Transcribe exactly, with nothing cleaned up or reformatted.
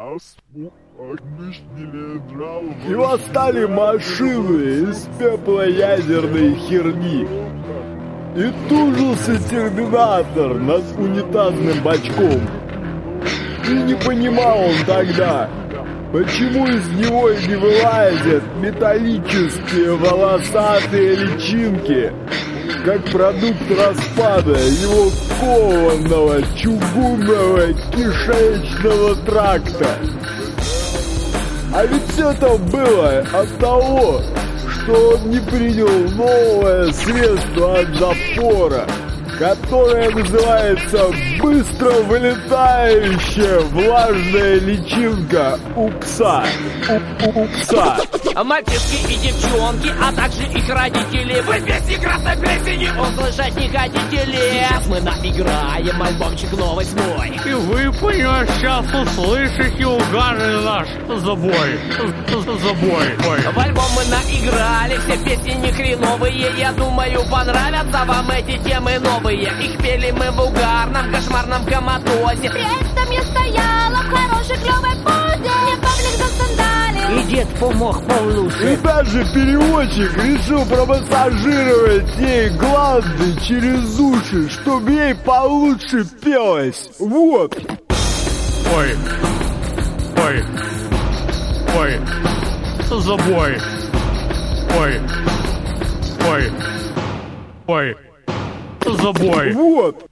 И восстали машины из пепла ядерной херни. И тужился терминатор над унитазным бачком. И не понимал он тогда, почему из него не вылазят металлические волосатые личинки, как продукт распада его кованого чугунного кишечного тракта. А ведь это было от того, что он не принял новое средство от запора, которое называется быстро вылетающая влажная личинка у пса. У, у, у пса. Мальчишки и девчонки, а также их родители, вы песни красной плесени услышать не хотите ли? Сейчас мы наиграем альбомчик новый свой. И вы, понимаешь, сейчас услышите угарный наш забой. Забой. В альбом мы наиграли, все песни не хреновые. Я думаю, понравятся вам эти темы новые. Их пели мы в угарном, кошмарном коматозе. При этом я стояла в хорошей клевой позе. Мне павлик засандалил, и дед помог получше. И даже переводчик решил промассажировать ей гланды через уши, чтобы ей получше пелось. Вот. Ой. Ой. Ой. Забой. Ой. Ой. Ой. Забой. Вот.